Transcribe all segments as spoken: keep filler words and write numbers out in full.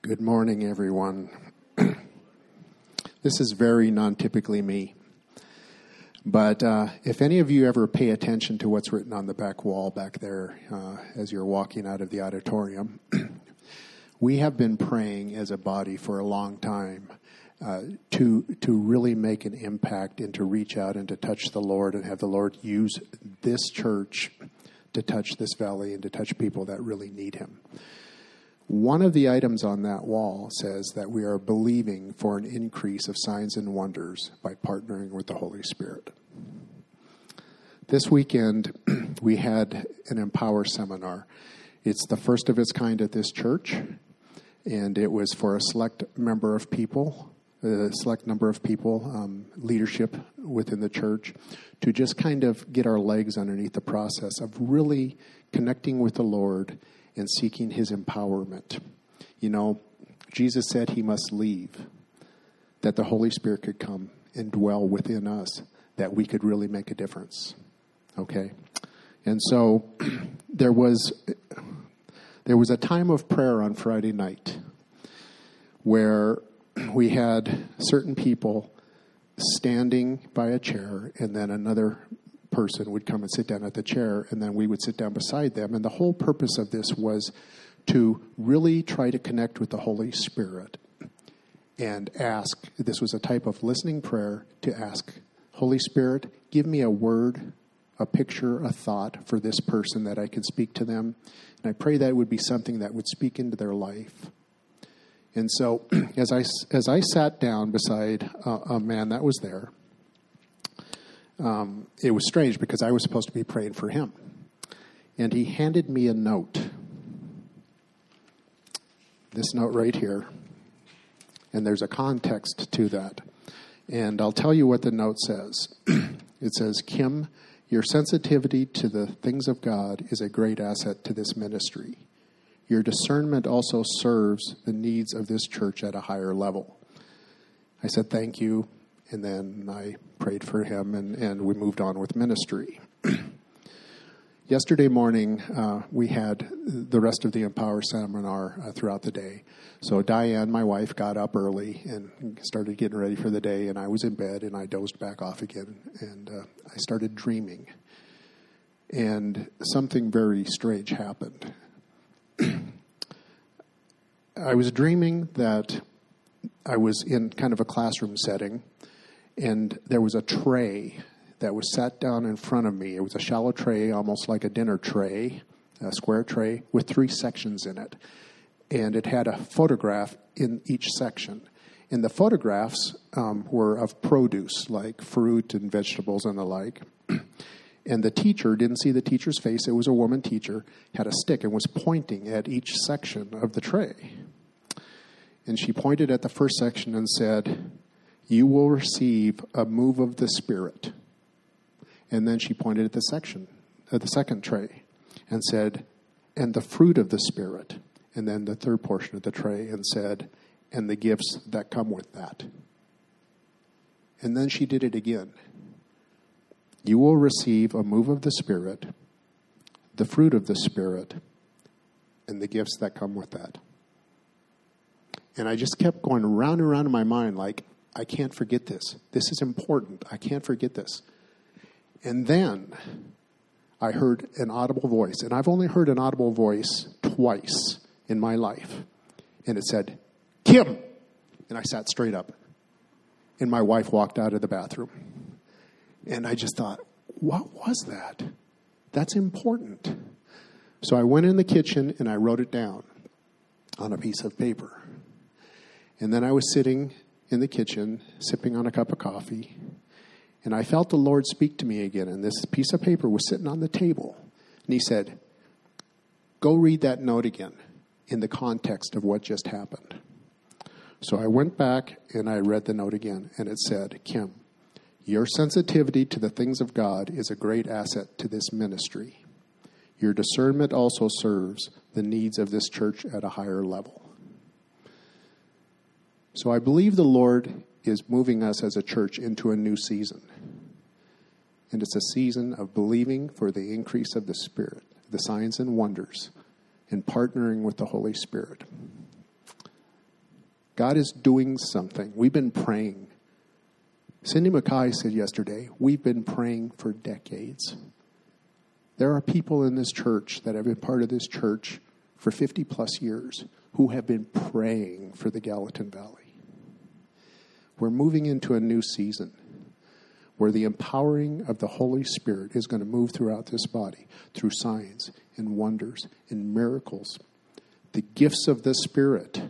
Good morning, everyone. This is very non-typically me. But uh, if any of you ever pay attention to what's written on the back wall back there uh, as you're walking out of the auditorium, we have been praying as a body for a long time uh, to to really make an impact and to reach out and to touch the Lord and have the Lord use this church to touch this valley and to touch people that really need Him. One of the items on that wall says that we are believing for an increase of signs and wonders by partnering with the Holy Spirit. This weekend, we had an Empower seminar. It's the first of its kind at this church, and it was for a select member of people, a select number of people, um, leadership within the church, to just kind of get our legs underneath the process of really connecting with the Lord and seeking His empowerment. You know, Jesus said He must leave, that the Holy Spirit could come and dwell within us, that we could really make a difference. Okay? And so there was there was a time of prayer on Friday night where we had certain people standing by a chair, and then another person would come and sit down at the chair, and then we would sit down beside them. And the whole purpose of this was to really try to connect with the Holy Spirit and ask, this was a type of listening prayer, to ask, Holy Spirit, give me a word, a picture, a thought for this person that I can speak to them. And I pray that it would be something that would speak into their life. And so as I, as I sat down beside a, a man that was there, Um, it was strange because I was supposed to be praying for him. And he handed me a note. This note right here. And there's a context to that. And I'll tell you what the note says. It says, Kim, your sensitivity to the things of God is a great asset to this ministry. Your discernment also serves the needs of this church at a higher level. I said, thank you. And then I prayed for him, and, and we moved on with ministry. Yesterday morning, uh, we had the rest of the Empower seminar uh, throughout the day. So Diane, my wife, got up early and started getting ready for the day, and I was in bed, and I dozed back off again, and uh, I started dreaming. And something very strange happened. I was dreaming that I was in kind of a classroom setting, and there was a tray that was sat down in front of me. It was a shallow tray, almost like a dinner tray, a square tray, with three sections in it. And it had a photograph in each section. And the photographs um, were of produce, like fruit and vegetables and the like. And the teacher, didn't see the teacher's face, it was a woman teacher, had a stick and was pointing at each section of the tray. And she pointed at the first section and said, you will receive a move of the Spirit. And then she pointed at the section, at the second tray, and said, and the fruit of the Spirit. And then the third portion of the tray, and said, and the gifts that come with that. And then she did it again. You will receive a move of the Spirit, the fruit of the Spirit, and the gifts that come with that. And I just kept going round and round in my mind like, I can't forget this. This is important. I can't forget this. And then I heard an audible voice. And I've only heard an audible voice twice in my life. And it said, Kim! And I sat straight up. And my wife walked out of the bathroom. And I just thought, what was that? That's important. So I went in the kitchen and I wrote it down on a piece of paper. And then I was sitting in the kitchen, sipping on a cup of coffee, and I felt the Lord speak to me again, and this piece of paper was sitting on the table, and He said, go read that note again in the context of what just happened. So I went back, and I read the note again, and it said, Kim, your sensitivity to the things of God is a great asset to this ministry. Your discernment also serves the needs of this church at a higher level. So I believe the Lord is moving us as a church into a new season. And it's a season of believing for the increase of the Spirit, the signs and wonders, and partnering with the Holy Spirit. God is doing something. We've been praying. Cindy Mackay said yesterday, we've been praying for decades. There are people in this church that have been part of this church for fifty plus years who have been praying for the Gallatin Valley. We're moving into a new season where the empowering of the Holy Spirit is going to move throughout this body through signs and wonders and miracles. The gifts of the Spirit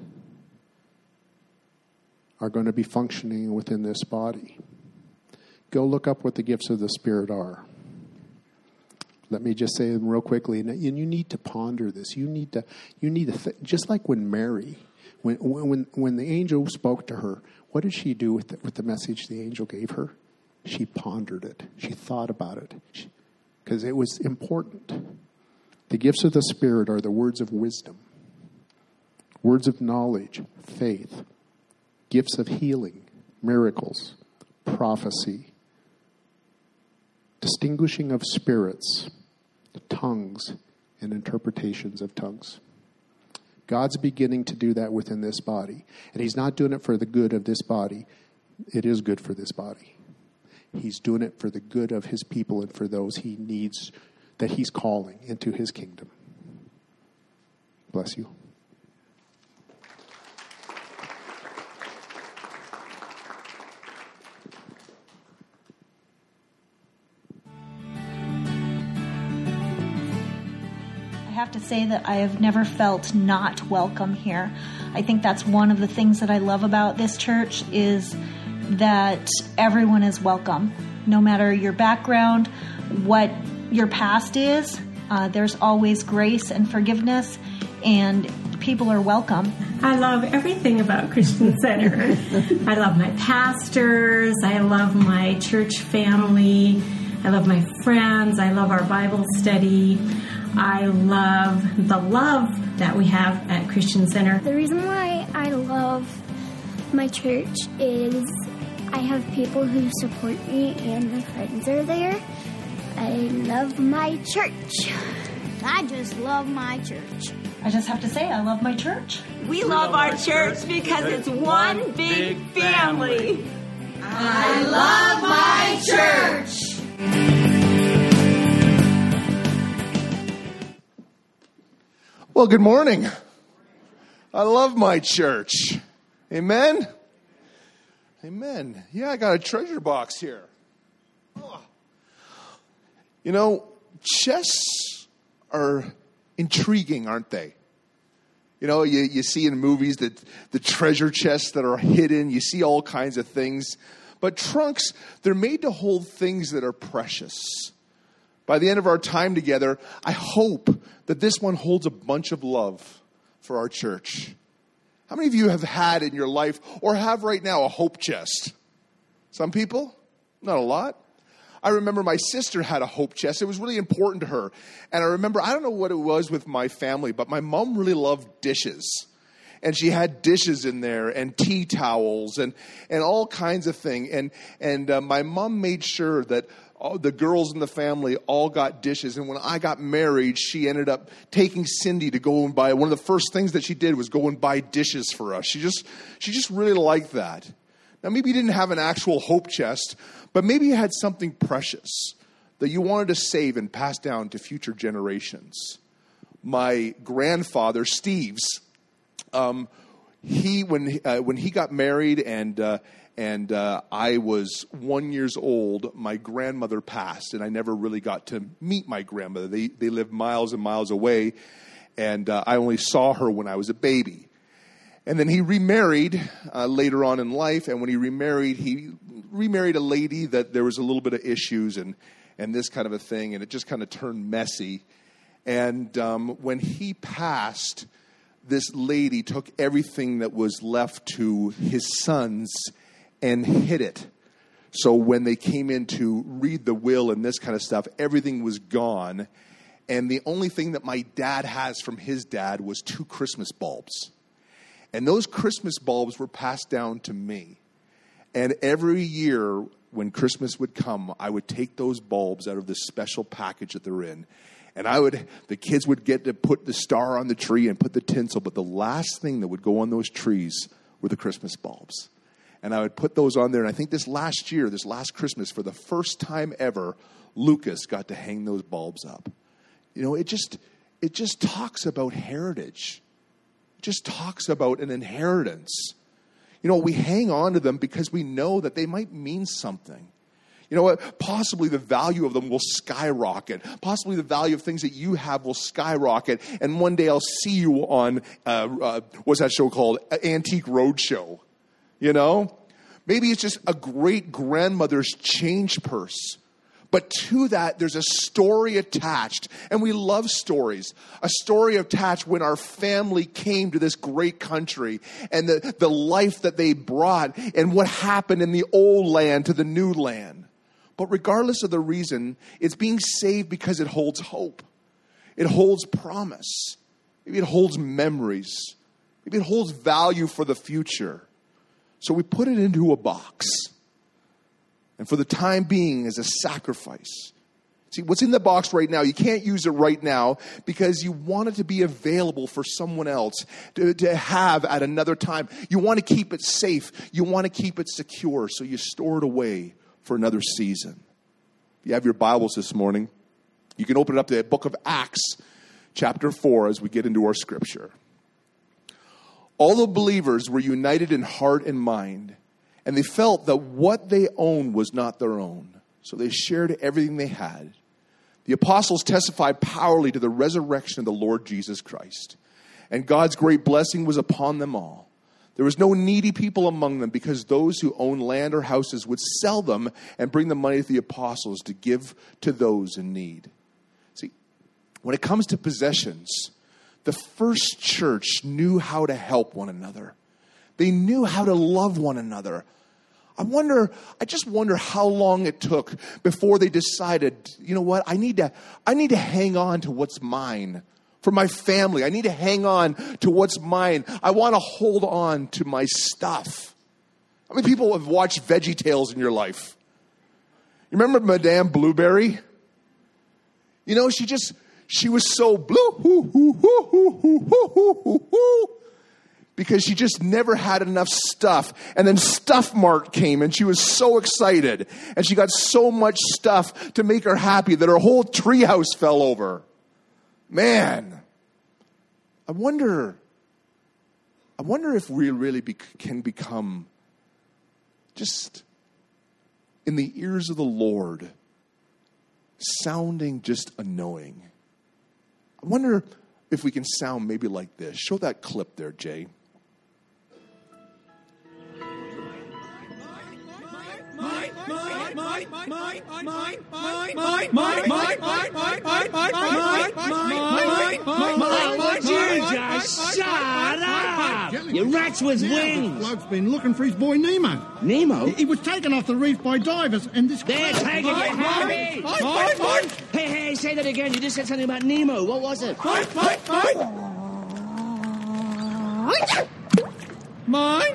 are going to be functioning within this body. Go look up what the gifts of the Spirit are. Let me just say them real quickly, and you need to ponder this. You need to, you need to, th- just like when Mary, when when when the angel spoke to her, what did she do with the, with the message the angel gave her? She pondered it. She thought about it, because it was important. The gifts of the Spirit are the words of wisdom, words of knowledge, faith, gifts of healing, miracles, prophecy, distinguishing of spirits, tongues, and interpretations of tongues. God's beginning to do that within this body. And he's not doing it for the good of this body. It is good for this body. He's doing it for the good of his people and for those he needs, that he's calling into his kingdom. Bless you. I have to say that I have never felt not welcome here. I think that's one of the things that I love about this church is that everyone is welcome. No matter your background, what your past is, uh, there's always grace and forgiveness, and people are welcome. I love everything about Christian Center. I love my pastors. I love my church family. I love my friends. I love our Bible study. I love the love that we have at Christian Center. The reason why I love my church is I have people who support me and my friends are there. I love my church. I just love my church. I just have to say I love my church. We love our church because it's one big family. I love my church. Well, good morning. I love my church. Amen? Amen. Yeah, I got a treasure box here. Oh. You know, chests are intriguing, aren't they? You know, you, you see in movies that the treasure chests that are hidden. You see all kinds of things. But trunks, they're made to hold things that are precious. By the end of our time together, I hope that this one holds a bunch of love for our church. How many of you have had in your life or have right now a hope chest? Some people? Not a lot. I remember my sister had a hope chest. It was really important to her. And I remember, I don't know what it was with my family, but my mom really loved dishes. And she had dishes in there and tea towels and, and all kinds of things. And, and uh, my mom made sure that all the girls in the family all got dishes. And when I got married, she ended up taking Cindy to go and buy. One of the first things that she did was go and buy dishes for us. She just, she just really liked that. Now, maybe you didn't have an actual hope chest, but maybe you had something precious that you wanted to save and pass down to future generations. My grandfather, Steve's, um, he when uh, when he got married and uh, and uh, I was one years old, my grandmother passed, and I never really got to meet my grandmother. They they lived miles and miles away, and uh, I only saw her when I was a baby. And then he remarried uh, later on in life, and when he remarried, he remarried a lady that there was a little bit of issues and and this kind of a thing, and it just kind of turned messy. And um, when he passed, this lady took everything that was left to his sons and hid it. So when they came in to read the will and this kind of stuff, everything was gone. And the only thing that my dad has from his dad was two Christmas bulbs. And those Christmas bulbs were passed down to me. And every year when Christmas would come, I would take those bulbs out of this special package that they're in. And I would, the kids would get to put the star on the tree and put the tinsel. But the last thing that would go on those trees were the Christmas bulbs. And I would put those on there. And I think this last year, this last Christmas, for the first time ever, Lucas got to hang those bulbs up. You know, it just it just talks about heritage. It just talks about an inheritance. You know, we hang on to them because we know that they might mean something. You know what? Possibly the value of them will skyrocket. Possibly the value of things that you have will skyrocket. And one day I'll see you on, uh, uh, what's that show called? Antique Roadshow. You know? Maybe it's just a great grandmother's change purse. But to that, there's a story attached. And we love stories. A story attached when our family came to this great country. And the, the life that they brought. And what happened in the old land to the new land. But regardless of the reason, it's being saved because it holds hope. It holds promise. Maybe it holds memories. Maybe it holds value for the future. So we put it into a box. And for the time being, as a sacrifice. See, what's in the box right now, you can't use it right now because you want it to be available for someone else to, to have at another time. You want to keep it safe. You want to keep it secure. So you store it away for another season. If you have your Bibles this morning, you can open it up to the book of Acts, chapter four, as we get into our scripture. All the believers were united in heart and mind, and they felt that what they owned was not their own. So they shared everything they had. The apostles testified powerfully to the resurrection of the Lord Jesus Christ, and God's great blessing was upon them all. There was no needy people among them because those who owned land or houses would sell them and bring the money to the apostles to give to those in need. See, when it comes to possessions, the first church knew how to help one another. They knew how to love one another. I wonder, I just wonder how long it took before they decided, you know what, I need to, I need to hang on to what's mine. For my family, I need to hang on to what's mine. I want to hold on to my stuff. How many people have watched VeggieTales in your life? You remember Madame Blueberry? You know, she just, she was so blue, hoo, hoo, hoo, hoo, hoo, hoo, hoo, hoo, because she just never had enough stuff. And then Stuff Mart came and she was so excited. And she got so much stuff to make her happy that her whole treehouse fell over. Man, I wonder, I wonder if we really be, can become just in the ears of the Lord, sounding just annoying. I wonder if we can sound maybe like this. Show that clip there, Jay. Mine, mine, mine, mine, mine, mine, mine, mine, mine, mine, mine, mine, mine, mine, mine, mine, mine, mine, you just shut up! You rats with wings! The bloke's been looking for his boy Nemo. Nemo? He was taken off the reef by divers, and this... They're taking it, Harry! Mine, mine, mine! Hey, hey, say that again. You just said something about Nemo. What was it? Mine, mine, mine! Mine?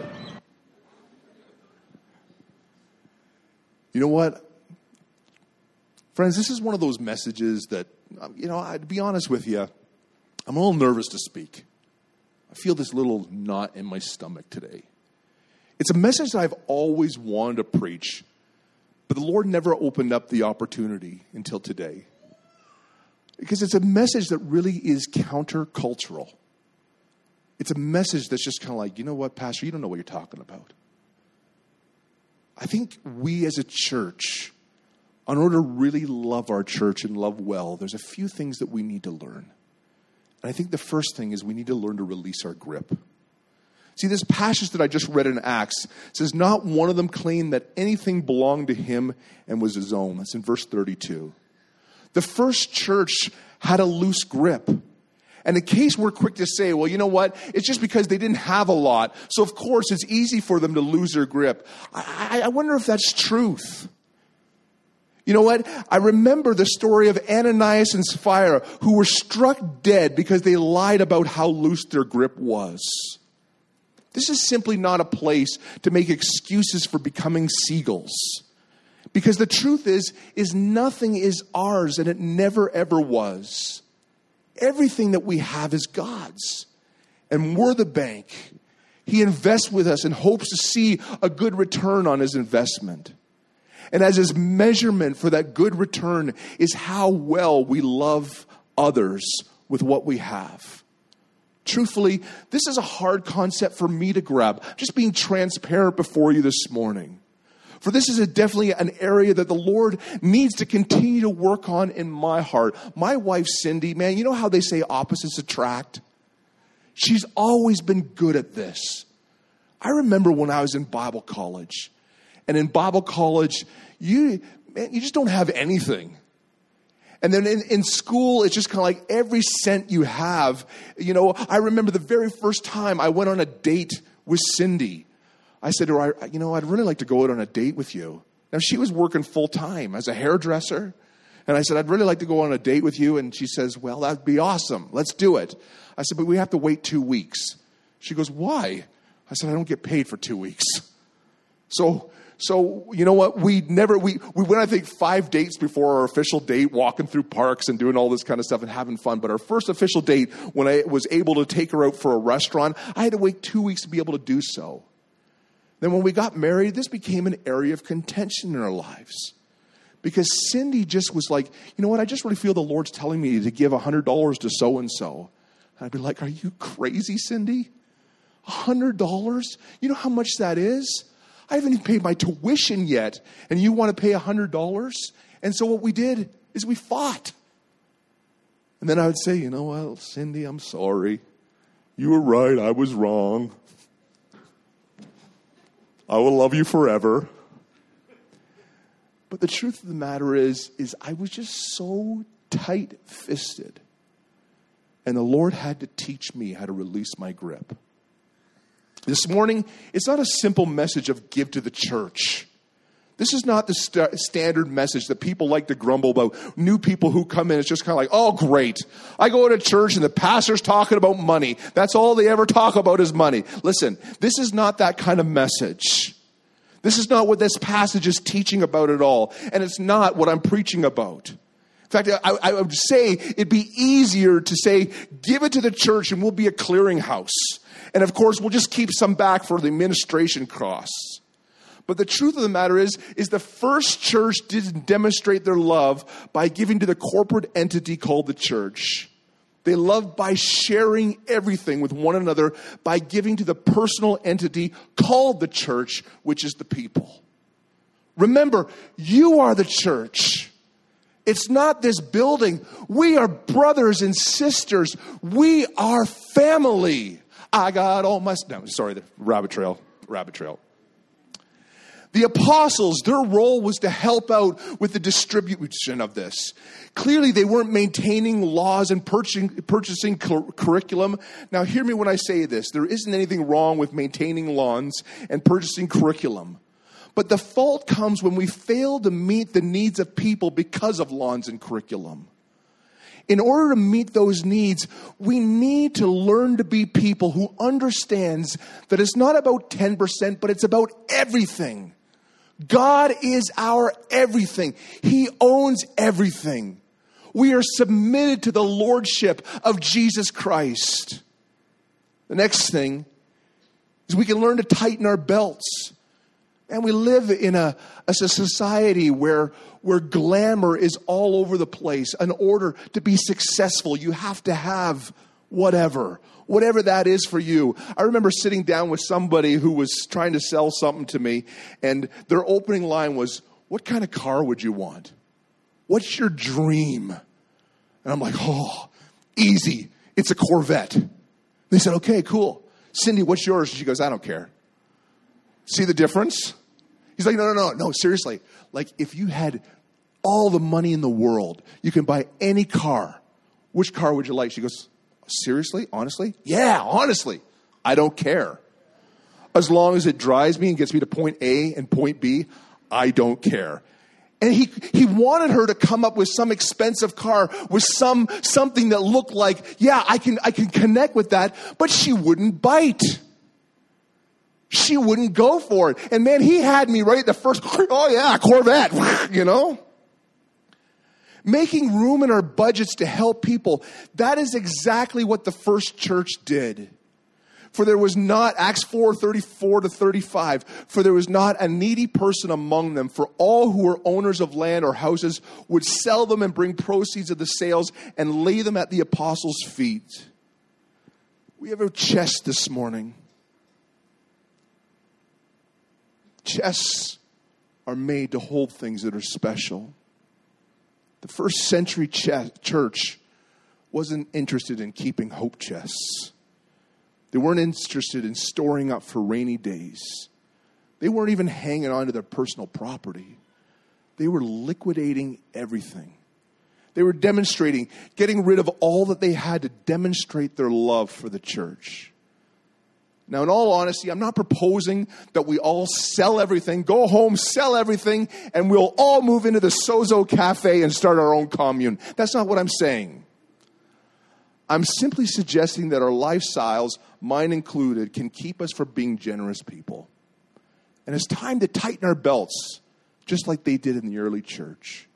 You know what? Friends, this is one of those messages that, you know, to be honest with you, I'm a little nervous to speak. I feel this little knot in my stomach today. It's a message that I've always wanted to preach, but the Lord never opened up the opportunity until today. Because it's a message that really is countercultural. It's a message that's just kind of like, you know what, Pastor, you don't know what you're talking about. I think we as a church, in order to really love our church and love well, there's a few things that we need to learn. And I think the first thing is we need to learn to release our grip. See, this passage that I just read in Acts says, not one of them claimed that anything belonged to him and was his own. That's in verse thirty-two. The first church had a loose grip. And in case we're quick to say, well, you know what? It's just because they didn't have a lot. So, of course, it's easy for them to lose their grip. I, I wonder if that's truth. You know what? I remember the story of Ananias and Sapphira, who were struck dead because they lied about how loose their grip was. This is simply not a place to make excuses for becoming seagulls. Because the truth is, is nothing is ours, and it never, ever was. Everything that we have is God's. And we're the bank. He invests with us and hopes to see a good return on his investment. And as his measurement for that good return is how well we love others with what we have. Truthfully, this is a hard concept for me to grab. Just being transparent before you this morning. For this is a definitely an area that the Lord needs to continue to work on in my heart. My wife, Cindy, man, you know how they say opposites attract? She's always been good at this. I remember when I was in Bible college. And in Bible college, you, man, you just don't have anything. And then in, in school, it's just kind of like every cent you have. You know, I remember the very first time I went on a date with Cindy. I said to her, you know, I'd really like to go out on a date with you. Now, she was working full time as a hairdresser. And I said, I'd really like to go on a date with you. And she says, well, that'd be awesome. Let's do it. I said, but we have to wait two weeks. She goes, why? I said, I don't get paid for two weeks. So, so you know what? We never, we, we went, I think, five dates before our official date, walking through parks and doing all this kind of stuff and having fun. But our first official date, when I was able to take her out for a restaurant, I had to wait two weeks to be able to do so. Then when we got married, this became an area of contention in our lives. Because Cindy just was like, you know what? I just really feel the Lord's telling me to give one hundred dollars to so-and-so. And I'd be like, are you crazy, Cindy? one hundred dollars? You know how much that is? I haven't even paid my tuition yet, and you want to pay one hundred dollars? And so what we did is we fought. And then I would say, you know what, Cindy, I'm sorry. You were right. I was wrong. I will love you forever. But the truth of the matter is, is I was just so tight-fisted. And the Lord had to teach me how to release my grip. This morning, it's not a simple message of give to the church. This is not the st- standard message that people like to grumble about. New people who come in, it's just kind of like, oh, great. I go to church and the pastor's talking about money. That's all they ever talk about is money. Listen, this is not that kind of message. This is not what this passage is teaching about at all. And it's not what I'm preaching about. In fact, I, I would say it'd be easier to say, give it to the church and we'll be a clearinghouse. And of course, we'll just keep some back for the administration costs. But the truth of the matter is, is the first church didn't demonstrate their love by giving to the corporate entity called the church. They loved by sharing everything with one another by giving to the personal entity called the church, which is the people. Remember, you are the church. It's not this building. We are brothers and sisters. We are family. I got all my... No, sorry, the rabbit trail. Rabbit trail. The apostles, their role was to help out with the distribution of this. Clearly, they weren't maintaining laws and purchasing, purchasing cur- curriculum. Now, hear me when I say this. There isn't anything wrong with maintaining lawns and purchasing curriculum. But the fault comes when we fail to meet the needs of people because of lawns and curriculum. In order to meet those needs, we need to learn to be people who understands that it's not about ten percent, but it's about everything. God is our everything. He owns everything. We are submitted to the lordship of Jesus Christ. The next thing is we can learn to tighten our belts. And we live in a, a society where, where glamour is all over the place. In order to be successful, you have to have whatever. Whatever that is for you. I remember sitting down with somebody who was trying to sell something to me, and their opening line was, what kind of car would you want? What's your dream? And I'm like, oh, easy. It's a Corvette. They said, okay, cool. Cindy, what's yours? She goes, I don't care. See the difference? He's like, no, no, no, no, seriously. Like, if you had all the money in the world, you can buy any car. Which car would you like? She goes, seriously? Honestly? Yeah, honestly. I don't care. As long as it drives me and gets me to point A and point B, I don't care. And he, he wanted her to come up with some expensive car with some something that looked like, yeah, I can I can connect with that, but she wouldn't bite. She wouldn't go for it. And man, he had me right at the first, oh yeah, Corvette, you know? Making room in our budgets to help people, that is exactly what the first church did. For there was not, Acts four, thirty-four to thirty-five, for there was not a needy person among them, for all who were owners of land or houses would sell them and bring proceeds of the sales and lay them at the apostles' feet. We have a chest this morning. Chests are made to hold things that are special. The first century ch- church wasn't interested in keeping hope chests. They weren't interested in storing up for rainy days. They weren't even hanging on to their personal property. They were liquidating everything. They were demonstrating, getting rid of all that they had to demonstrate their love for the church. Now, in all honesty, I'm not proposing that we all sell everything, go home, sell everything, and we'll all move into the Sozo Cafe and start our own commune. That's not what I'm saying. I'm simply suggesting that our lifestyles, mine included, can keep us from being generous people. And it's time to tighten our belts, just like they did in the early church.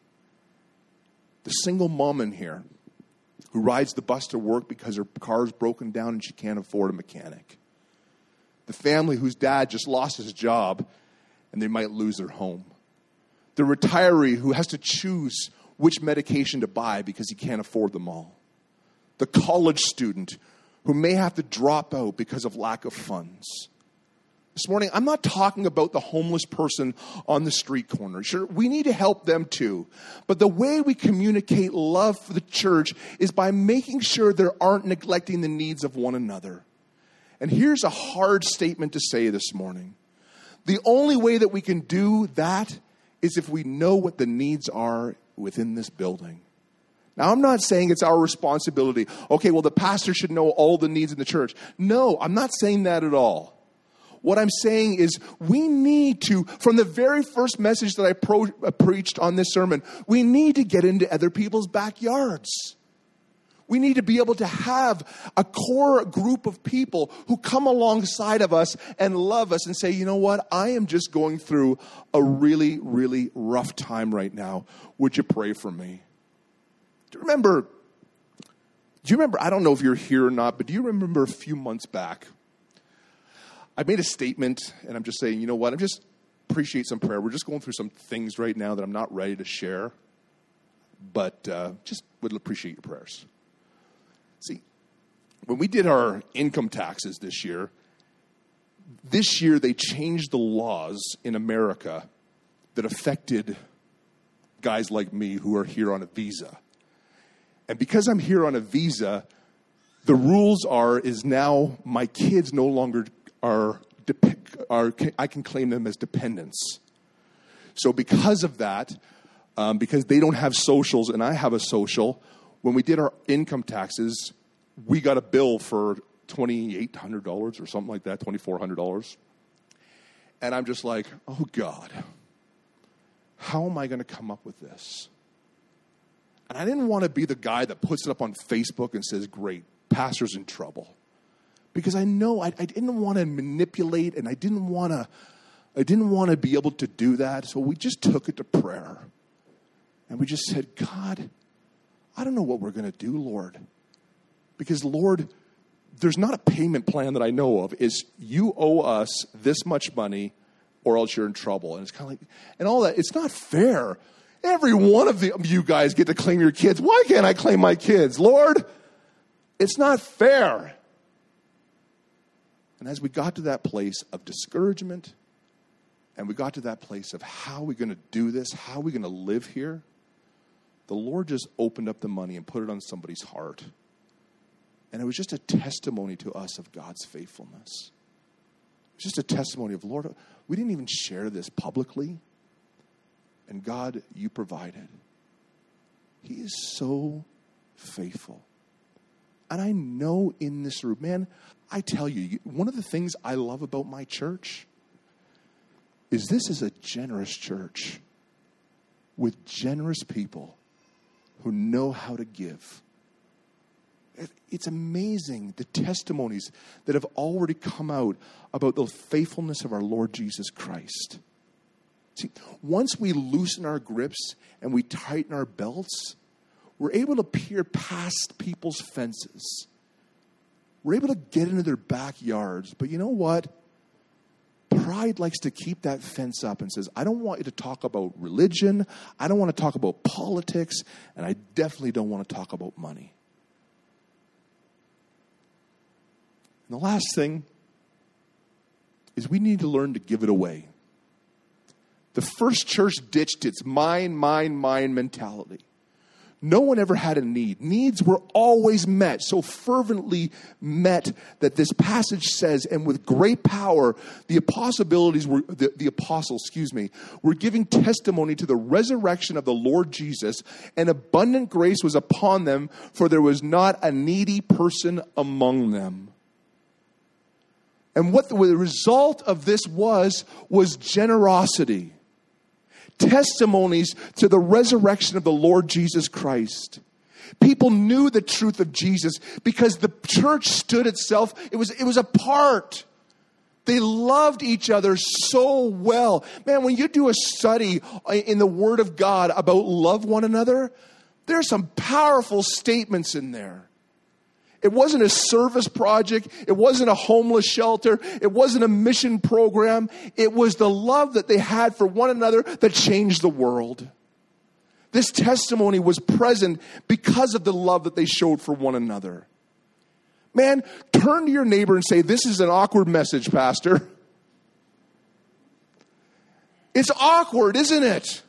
The single mom in here who rides the bus to work because her car is broken down and she can't afford a mechanic. The family whose dad just lost his job and they might lose their home. The retiree who has to choose which medication to buy because he can't afford them all. The college student who may have to drop out because of lack of funds. This morning, I'm not talking about the homeless person on the street corner. Sure, we need to help them too. But the way we communicate love for the church is by making sure there aren't neglecting the needs of one another. And here's a hard statement to say this morning. The only way that we can do that is if we know what the needs are within this building. Now, I'm not saying it's our responsibility. Okay, well, the pastor should know all the needs in the church. No, I'm not saying that at all. What I'm saying is we need to, from the very first message that I pro- uh, preached on this sermon, we need to get into other people's backyards. We need to be able to have a core group of people who come alongside of us and love us and say, you know what, I am just going through a really, really rough time right now. Would you pray for me? Do you remember, do you remember, I don't know if you're here or not, but do you remember a few months back, I made a statement and I'm just saying, you know what, I just appreciate some prayer. We're just going through some things right now that I'm not ready to share, but uh, just would appreciate your prayers. See, when we did our income taxes this year, this year they changed the laws in America that affected guys like me who are here on a visa. And because I'm here on a visa, the rules are is now my kids no longer are, are I can claim them as dependents. So because of that, um, because they don't have socials and I have a social, when we did our income taxes, we got a bill for twenty-eight hundred dollars or something like that, twenty-four hundred dollars. And I'm just like, oh God, how am I going to come up with this? And I didn't want to be the guy that puts it up on Facebook and says, great, pastor's in trouble. Because I know I, I didn't want to manipulate and I didn't want to, I didn't want to be able to do that. So we just took it to prayer. And we just said, God, I don't know what we're going to do, Lord. Because, Lord, there's not a payment plan that I know of. Is you owe us this much money or else you're in trouble. And it's kind of like, and all that. It's not fair. Every one of the, you guys get to claim your kids. Why can't I claim my kids? Lord, it's not fair. And as we got to that place of discouragement and we got to that place of how are we going to do this? How are we going to live here? The Lord just opened up the money and put it on somebody's heart. And it was just a testimony to us of God's faithfulness. It's just a testimony of, Lord, we didn't even share this publicly. And God, you provided. He is so faithful. And I know in this room, man, I tell you, one of the things I love about my church is this is a generous church with generous people who know how to give. It's amazing the testimonies that have already come out about the faithfulness of our Lord Jesus Christ. See, once we loosen our grips and we tighten our belts, we're able to peer past people's fences We're able to get into their backyards. But you know what? Pride likes to keep that fence up and says, I don't want you to talk about religion. I don't want to talk about politics. And I definitely don't want to talk about money. And the last thing is we need to learn to give it away. The first church ditched its mine, mine, mine mentality. No one ever had a need. Needs were always met, so fervently met that this passage says, and with great power, the possibilities were the, the apostles, excuse me, were giving testimony to the resurrection of the Lord Jesus, and abundant grace was upon them, for there was not a needy person among them. And what the, the result of this was, was generosity. Testimonies to the resurrection of the Lord Jesus Christ. People knew the truth of Jesus because the church stood itself. It was, it was apart. They loved each other so well. Man, when you do a study in the Word of God about love one another, there are some powerful statements in there. It wasn't a service project. It wasn't a homeless shelter. It wasn't a mission program. It was the love that they had for one another that changed the world. This testimony was present because of the love that they showed for one another. Man, turn to your neighbor and say, this is an awkward message, Pastor. It's awkward, isn't it?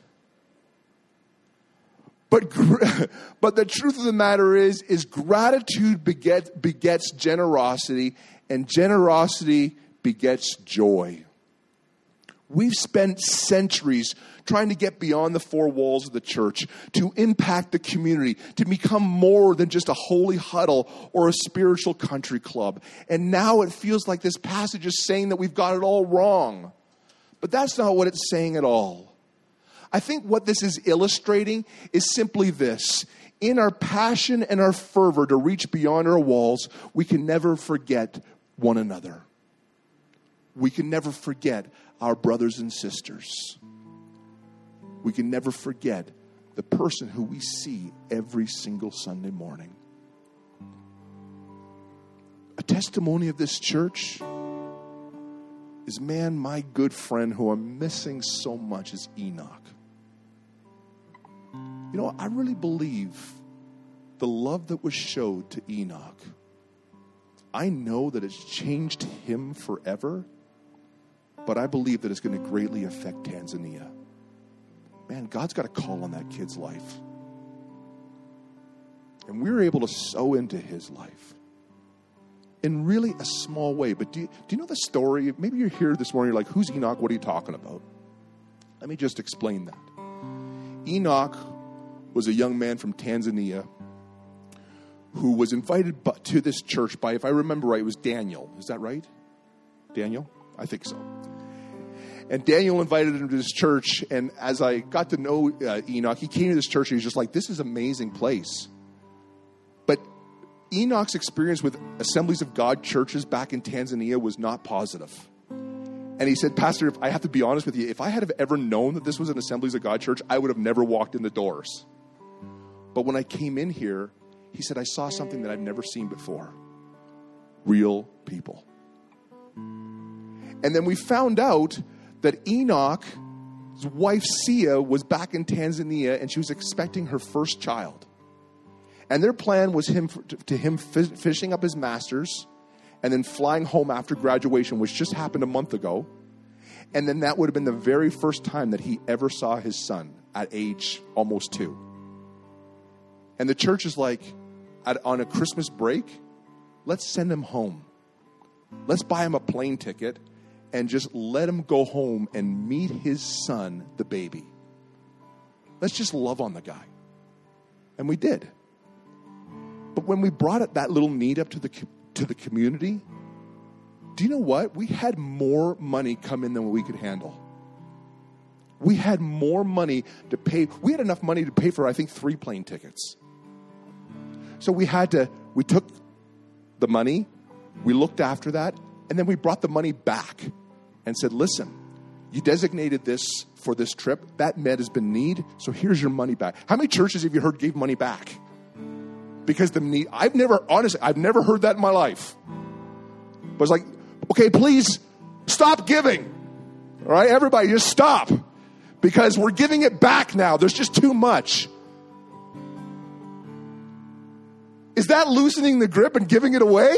But but the truth of the matter is, is gratitude begets, begets generosity, and generosity begets joy. We've spent centuries trying to get beyond the four walls of the church, to impact the community, to become more than just a holy huddle or a spiritual country club. And now it feels like this passage is saying that we've got it all wrong. But that's not what it's saying at all. I think what this is illustrating is simply this. In our passion and our fervor to reach beyond our walls, we can never forget one another. We can never forget our brothers and sisters. We can never forget the person who we see every single Sunday morning. A testimony of this church is, man, my good friend who I'm missing so much is Enoch. You know, I really believe the love that was showed to Enoch, I know that it's changed him forever, but I believe that it's going to greatly affect Tanzania. Man, God's got a call on that kid's life. And we were able to sow into his life in really a small way. But do you, do you know the story? Maybe you're here this morning, you're like, who's Enoch? What are you talking about? Let me just explain that. Enoch was a young man from Tanzania who was invited to this church by, if I remember right, it was Daniel. Is that right? Daniel? I think so. And Daniel invited him to this church, and as I got to know uh, Enoch, he came to this church and he was just like, this is an amazing place. But Enoch's experience with Assemblies of God churches back in Tanzania was not positive. And he said, Pastor, if I have to be honest with you, if I had have ever known that this was an Assemblies of God church, I would have never walked in the doors. But when I came in here, he said, I saw something that I've never seen before. Real people. And then we found out that Enoch's wife, Sia, was back in Tanzania, and she was expecting her first child. And their plan was him to him finishing up his master's and then flying home after graduation, which just happened a month ago. And then that would have been the very first time that he ever saw his son at age almost two. And the church is like, at, on a Christmas break, let's send him home. Let's buy him a plane ticket and just let him go home and meet his son, the baby. Let's just love on the guy. And we did. But when we brought it, that little need up to the to the community, do you know what? We had more money come in than we could handle. We had more money to pay. We had enough money to pay for, I think, three plane tickets. So we had to, we took the money, we looked after that, and then we brought the money back and said, listen, you designated this for this trip. That met has been need, so here's your money back. How many churches have you heard gave money back? Because the need, I've never, honestly, I've never heard that in my life. But it's like, okay, please stop giving. All right, everybody just stop. Because we're giving it back now. There's just too much. Is that loosening the grip and giving it away?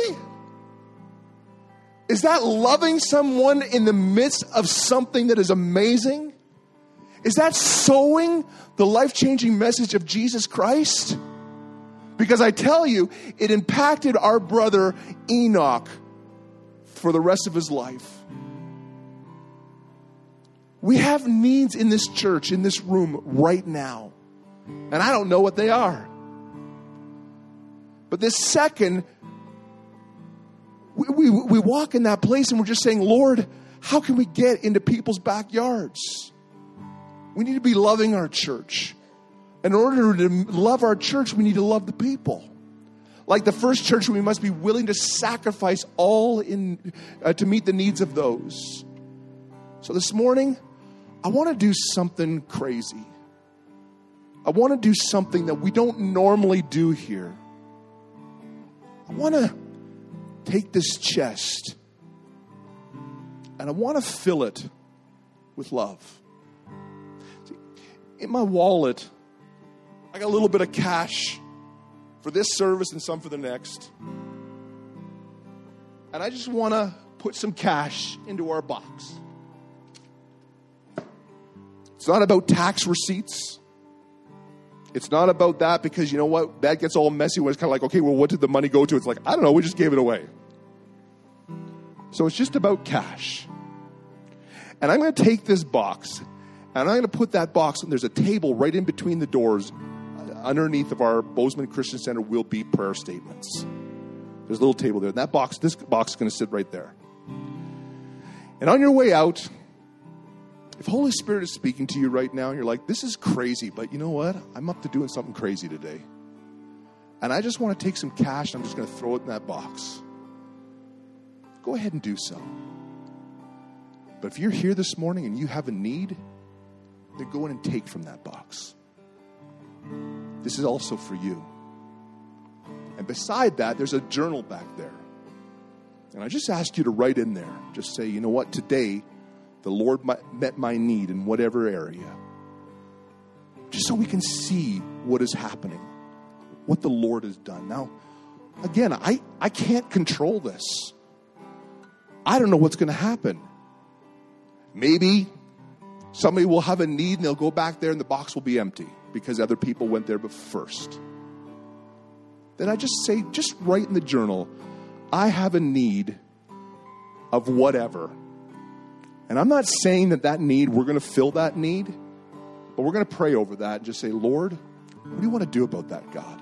Is that loving someone in the midst of something that is amazing? Is that sowing the life-changing message of Jesus Christ? Because I tell you, it impacted our brother Enoch for the rest of his life. We have needs in this church, in this room right now. And I don't know what they are. But this second, we, we, we walk in that place and we're just saying, Lord, how can we get into people's backyards? We need to be loving our church. In order to love our church, we need to love the people. Like the first church, we must be willing to sacrifice all in uh, to meet the needs of those. So this morning, I want to do something crazy. I want to do something that we don't normally do here. I want to take this chest and I want to fill it with love. See, in my wallet, I got a little bit of cash for this service and some for the next. And I just want to put some cash into our box. It's not about tax receipts. It's not about that because, you know what, that gets all messy when it's kind of like, okay, well, what did the money go to? It's like, I don't know, we just gave it away. So it's just about cash. And I'm going to take this box, and I'm going to put that box, and there's a table right in between the doors. Underneath of our Bozeman Christian Center will be prayer statements. There's a little table there. And that box, this box is going to sit right there. And on your way out, if Holy Spirit is speaking to you right now and you're like, this is crazy, but you know what? I'm up to doing something crazy today. And I just want to take some cash and I'm just going to throw it in that box. Go ahead and do so. But if you're here this morning and you have a need, then go in and take from that box. This is also for you. And beside that, there's a journal back there. And I just ask you to write in there. Just say, you know what? Today, the Lord met my need in whatever area. Just so we can see what is happening. What the Lord has done. Now, again, I, I can't control this. I don't know what's going to happen. Maybe somebody will have a need and they'll go back there and the box will be empty because other people went there but first. Then I just say, just write in the journal, I have a need of whatever. And I'm not saying that that need, we're going to fill that need, but we're going to pray over that and just say, Lord, what do you want to do about that, God?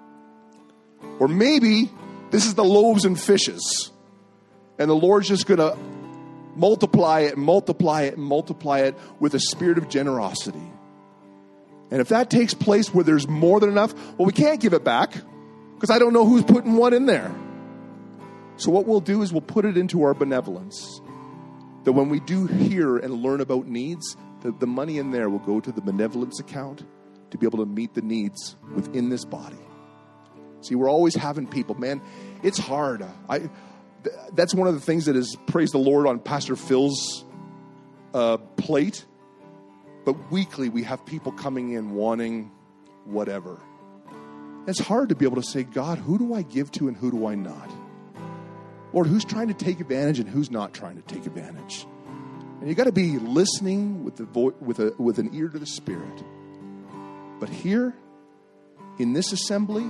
Or maybe this is the loaves and fishes, and the Lord's just going to multiply it and multiply it and multiply it with a spirit of generosity. And if that takes place where there's more than enough, well, we can't give it back because I don't know who's putting what in there. So what we'll do is we'll put it into our benevolence. That when we do hear and learn about needs, that the money in there will go to the benevolence account to be able to meet the needs within this body. See, we're always having people, man, it's hard. I, th- that's one of the things that is, praise the Lord, on Pastor Phil's uh, plate. But weekly, we have people coming in wanting whatever. It's hard to be able to say, God, who do I give to and who do I not? Lord, who's trying to take advantage and who's not trying to take advantage? And you got to be listening with the vo- with a with an ear to the Spirit. But here, in this assembly,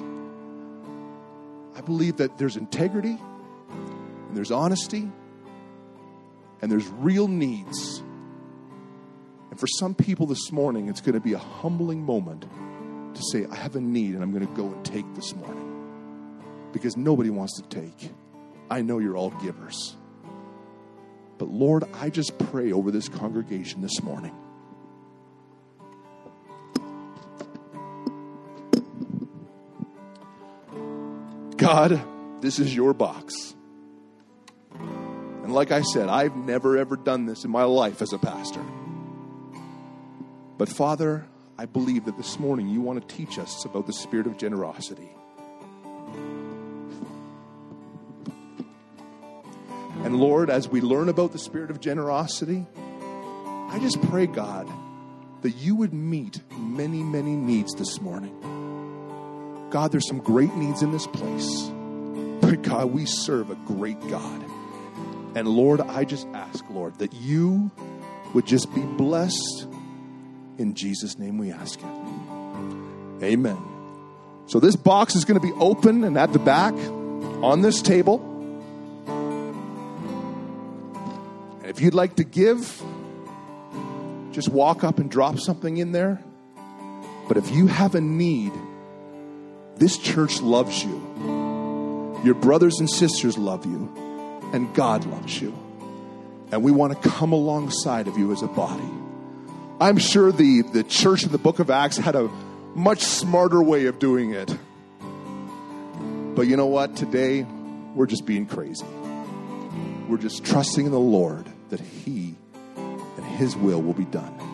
I believe that there's integrity, and there's honesty, and there's real needs. And for some people this morning, it's going to be a humbling moment to say, I have a need and I'm going to go and take this morning. Because nobody wants to take. I know you're all givers. But Lord, I just pray over this congregation this morning. God, this is your box. And like I said, I've never ever done this in my life as a pastor. But Father, I believe that this morning you want to teach us about the spirit of generosity. And Lord, as we learn about the spirit of generosity, I just pray, God, that you would meet many, many needs this morning. God, there's some great needs in this place. But God, we serve a great God. And Lord, I just ask, Lord, that you would just be blessed. In Jesus' name we ask it. Amen. So this box is going to be open and at the back on this table. And if you'd like to give, just walk up and drop something in there. But if you have a need, this church loves you. Your brothers and sisters love you. And God loves you. And we want to come alongside of you as a body. I'm sure the, the church in the book of Acts had a much smarter way of doing it. But you know what? Today, we're just being crazy. We're just trusting in the Lord that He and His will will be done.